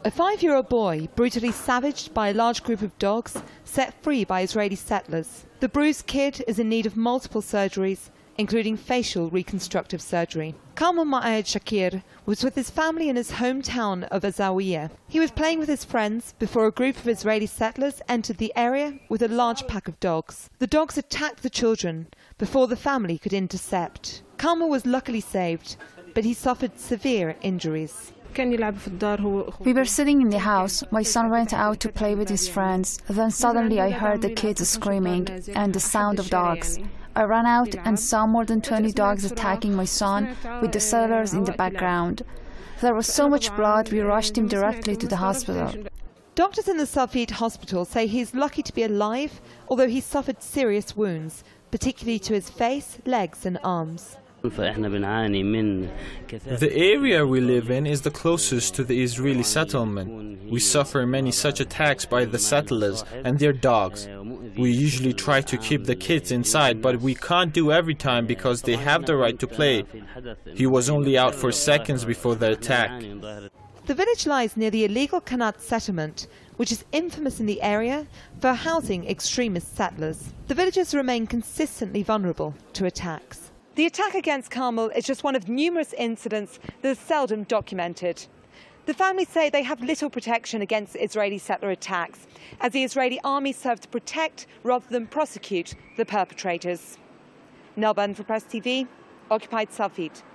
A 5-year-old boy brutally savaged by a large group of dogs set free by Israeli settlers. The bruised kid is in need of multiple surgeries, including facial reconstructive surgery. Carmel Ma'ed Shakir was with his family in his hometown of Azawiya. He was playing with his friends before a group of Israeli settlers entered the area with a large pack of dogs. The dogs attacked the children before the family could intercept. Carmel was luckily saved, but he suffered severe injuries. We were sitting in the house. My son went out to play with his friends. Then suddenly I heard the kids screaming and the sound of dogs. I ran out and saw more than 20 dogs attacking my son with the settlers in the background. There was so much blood, we rushed him directly to the hospital. Doctors in the Safed hospital say he's lucky to be alive, although he suffered serious wounds, particularly to his face, legs and arms. The area we live in is the closest to the Israeli settlement. We suffer many such attacks by the settlers and their dogs. We usually try to keep the kids inside, but we can't do every time because they have the right to play. He was only out for seconds before the attack. The village lies near the illegal Kanat settlement, which is infamous in the area for housing extremist settlers. The villagers remain consistently vulnerable to attacks. The attack against Carmel is just one of numerous incidents that are seldom documented. The families say they have little protection against Israeli settler attacks, as the Israeli army serves to protect rather than prosecute the perpetrators. Nelban for Press TV, Occupied Safed.